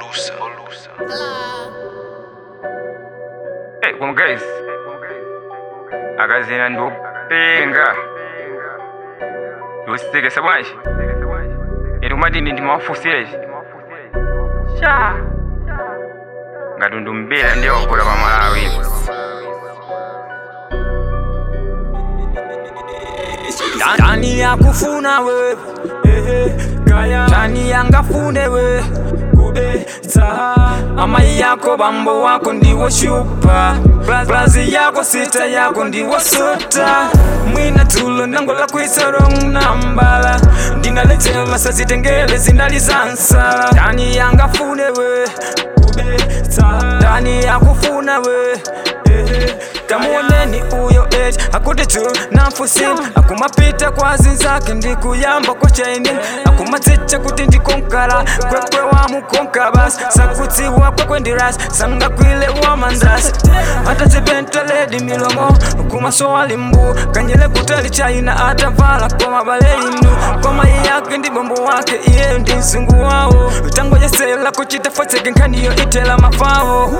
Olusa. Hey, come guys. Akazina ndopenga. Usiteke sabwashi. Irumadi ndi mafusire. Sha. Ngatundu mbera ndio kula pa Malawi. Tani yakufuna we, tani yangafune we, kubeta mama yako bambo wako ndiwo shupa, brazi yako sita yako ndiwo sota, mwina tulo nangola kwisarong nambala, ndinaletewa sazitengele zinalizansa. Tani yangafune we, kubeta tani yakufuna we, tamuoneni uyo age akuti tu nafusim akumapita kwa zinzake ndikuyamba kwa chaini akumatsicha kuti ndikonkara kwekwe wa mukonka bas sakutsiwa kwekwe ndiras sanga kwile wa mandas hata zibenta ledi milomo kumasowa limbu kanjele kutali chaina atavala kwa mabale indu kwa mai yake ndi bombo wake iye ndi nsungu wao tango jesela kuchita fotseke nkaniyo itela mafao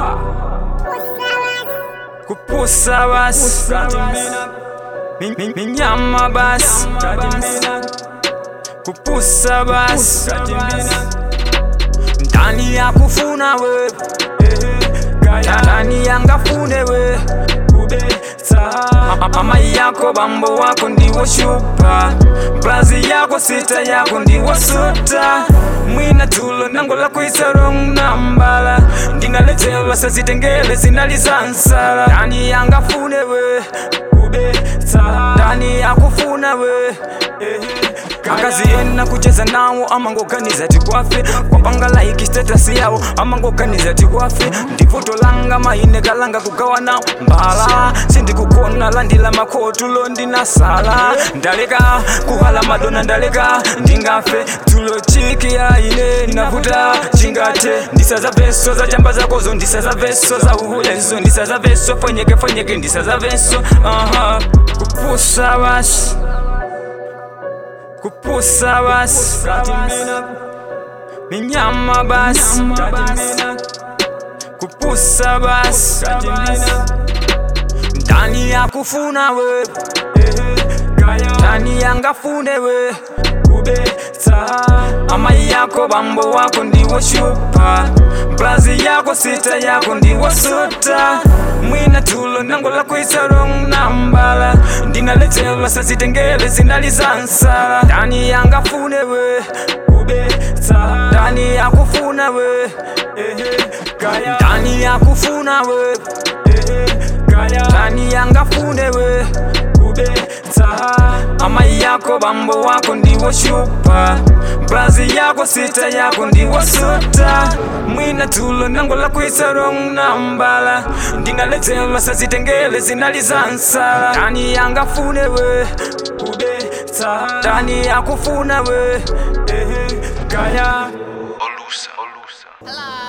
kupusa bas minyama bas kupusa bas ndani yakufuna we ndani yangafune we mama yako bambo wako ndiwo shupa, brazi yako sita yako ndiwo sota, mwina tulo nangola kwisarong nambala, ndinaletewa sazitengele zinalizansa. Ndani yangafune we, ndani yakufuna we, akaziyena kucheza nawo amangoganiza tikwafe kwapanga like status yawo amangoganiza tikwafe ndivuto langa maine kalanga kugawa nawo mbala sindikukona landila makotulo ndinasala ndaleka kuhala madona ndaleka ndingafe tulo chiki ya ine navuta chingate ndisaza veso za chamba zakozo ndisaza veso za uhulezo ndisaza veso fonyeke ndisaza veso kupusa basi kupusa bas minyama bas kupusa bas ndani yakufuna we ndani yangafune we mama yako bambo wako ndiwo shupa, brazi yako sita yako ndiwo sota, mwina tulo nangola kwisarong nambala, ndinaletewa sazitengele zinalizansa. Ndani yangafune we, ndani yakufuna we, ndani yakufuna we, ndani yangafune we, mama yako bambo wako ndiwo shupa, brazi yako sita yako ndiwo sota, mwina tulo nangola kwisarong nambala, ndinaletewa sazitengele zinalizansa. Ndani yangafune we, ndani yakufuna we, Olusa.